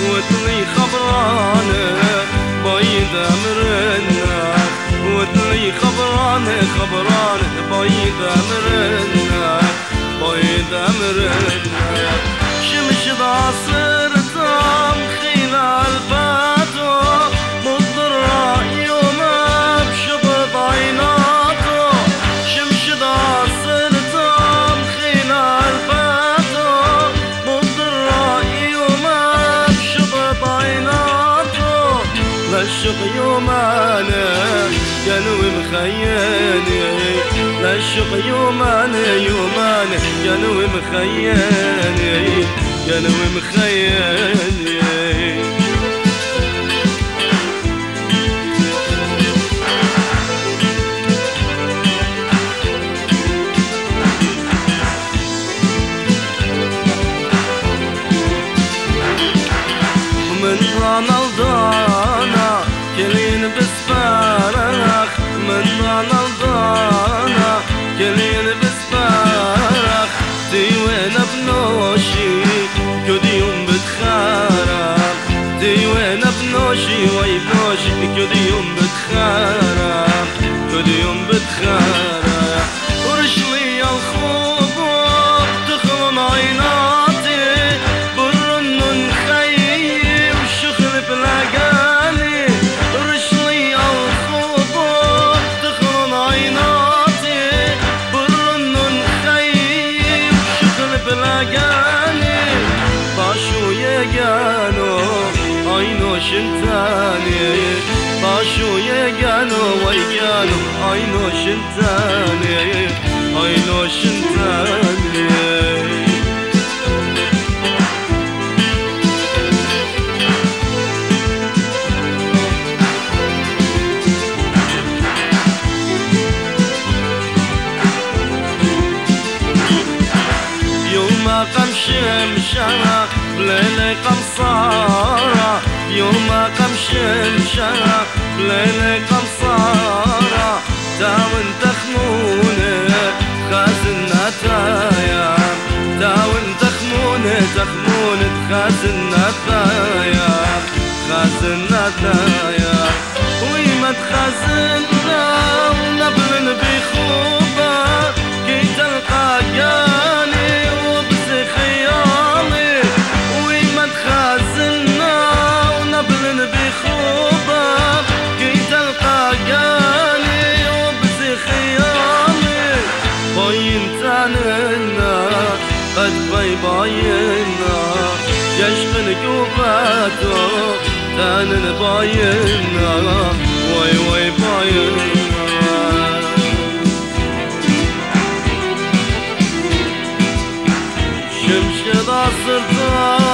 وتلي خبرانه بايد امرنا وتلي خبرانه بايد امرنا شمش ضاصر تام خلال فاتو مضر يوم بشبط عيناتو شمش ضاصر تام خلال فاتو مضر يوم بشبط عيناتو للشق يومانا قلبي مخياني للشق يومانا قلبي مخياني من ضانا لضانا كلين بسبارخ من ضانا لضانا كلين بسبارخ ديوين بنوشي كل يوم بتخارم ديوين بنوشي وي بنوشي كل يوم بتخارم ورشلي الخوب تخلن عيناتي برن نخيم شخل بلاقالي رشلي الخوب تخلن عيناتي برن نخيم شخل بلاقالي باشو يقانو عينو شنتاني باشو يقانو ويقانو عينو شنتاني يوم قم شمشرة بليل قمصارة يوم قم شمشرة بليل قمصارة تاون تخمونة خازن نتايا تاون تخمونة خازن نتايا ويما تخازننا ونبلن بخوبة كي تلقى جاني وبزي خيالي ويما تخازننا ونبلن بخوبة كي تلقى جاني وبزي خيالي باين تاننا قد باينا يشقن قوباتو تانن باينا وي باينا شمش ضاصر